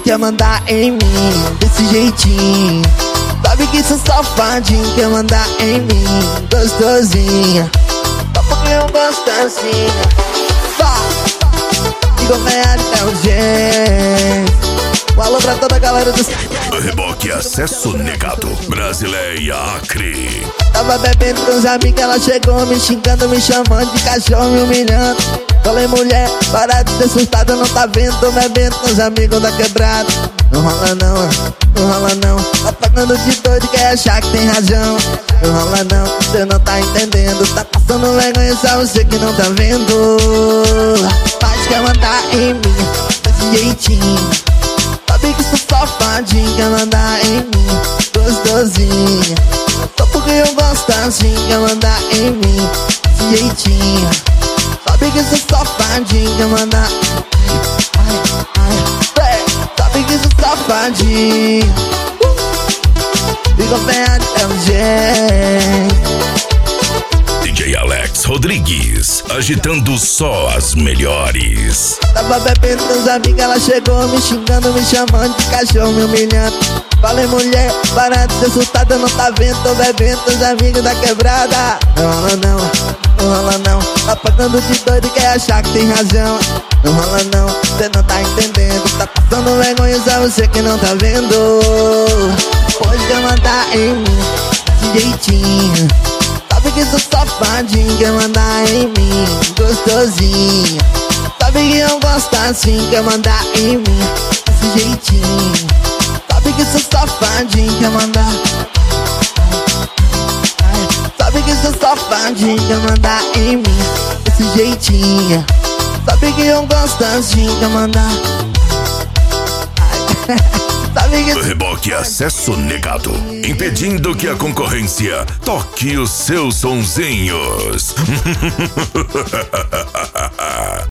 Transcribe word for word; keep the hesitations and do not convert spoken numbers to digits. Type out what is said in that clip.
quer mandar em mim desse jeitinho. Sabe que sou safadinho, quer mandar em mim gostosinha. Só porque eu gosto assim. Vá, digo ganhar até o jeito. Um alô pra toda a galera do Reboque Acesso Negado, Brasileia Acre. Tava bebendo com os amigos, ela chegou me xingando, me chamando de cachorro, me humilhando. Falei, mulher, para de ser assustada, não tá vendo? Tô bebendo com os amigos da quebrada. Não rola não, não rola não. Tá pagando de doido, quer achar que tem razão. Não rola não, você não tá entendendo. Tá passando vergonha, só você que não tá vendo. Mas quer mandar em mim desse jeitinho. Sabe que sou safadinho, quer mandar em mim gostosinha. Só porque eu gosto assim, quer mandar em mim desse jeitinho. Sabe que sou safadinho, quer mandar. Ai, ai, ai. Sabe que sou safadinho. Fica bem até o jeito. D J Alex Rodrigues, agitando só as melhores. Tava bebendo com os amigos, ela chegou me xingando, me chamando de cachorro, me humilhando. Falei, mulher, para de ser assustada, não tá vendo? Tô bebendo com os amigos da quebrada. Não rola não, não rola não. Tá pagando de doido, quer achar que tem razão. Não rola não, cê não tá entendendo. Tá passando vergonha, só você que não tá vendo. Pode quer mandar em mim desse jeitinho. Sabe que sou safadinho, quer mandar em mim gostosinha. Sabe que eu gosto assim, quer mandar em mim desse jeitinho. Sabe que sou safadinho, quer mandar. Sabe que sou safadinho, quer mandar em mim desse jeitinho. Sabe que eu gosto assim, quer mandar. Sabe que... Reboque Acesso Negado, impedindo que a concorrência toque os seus sonzinhos.